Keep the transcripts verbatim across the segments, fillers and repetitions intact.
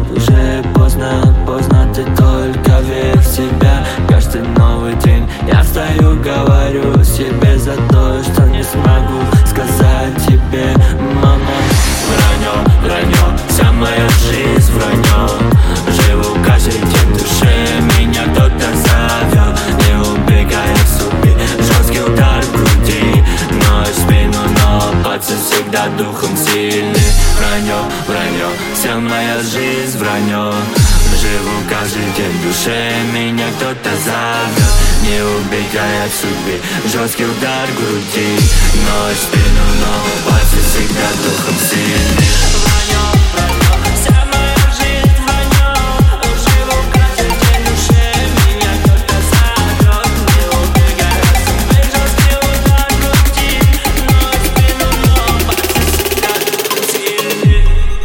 уже поздно, поздно, ты только верь в себя. Каждый новый день я встаю, говорю себе за то, что не смогу сказать тебе, мама. Вранье, вранье, вся моя жизнь вранье. Живу каждый день в душе, меня кто-то зовет. Не убегая в судьбе, жесткий удар в груди, ночь в спину, но пацан всегда духом сильный. Вранье, вранье, вся моя жизнь вранье. Живу каждый день в душе, меня кто-то зовет. Не убегая в судьбе, жесткий удар в груди, ночь в спину, но пацан всегда духом сильный. Вранье, вранье, вся моя жизнь вранье. Живу каждый день в душе, меня кто-то зовет. Не убегая в судьбе, жесткий удар в груди, ночь в спину, но пацан всегда духом сильный.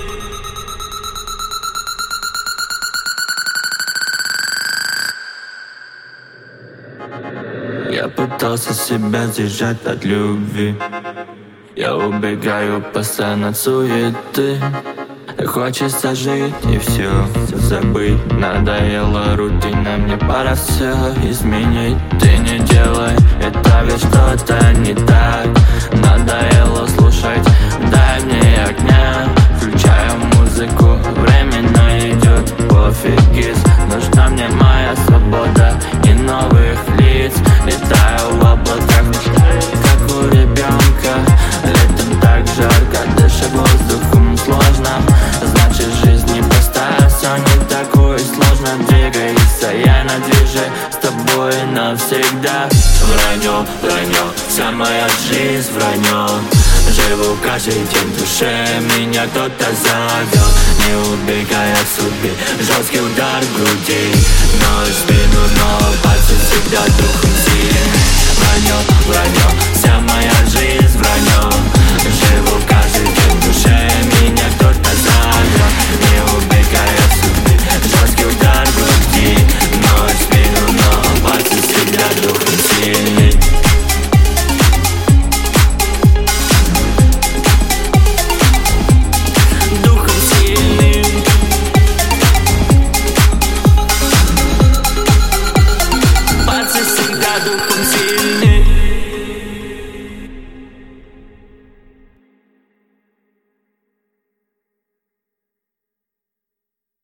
Я пытался себя сдержать от любви. Я убегаю постоянно от суеты. Хочется жить и все забыть. Надоела рутина, мне пора все изменить. Ты не делай это, ведь что-то не так. Надоело слушать, дай мне огня. Включаю музыку, временно идет пофигиз. Нужна мне моя свобода и новых лиц. Летаю в облаках, как у ребенка. Летом так жарко, дышать воздухом сложно. Значит, жизнь непростая, все не такое сложно. Двигайся, я на движе с тобой навсегда. Вранье, вранье, вся моя жизнь вранье. Живу каждый день в душе, меня кто-то зовет. Не убегая в судьбе, жесткий удар в груди, ночь в спину, но пальцы всегда духом сильный. Вранье, вранье, вся моя жизнь вранье.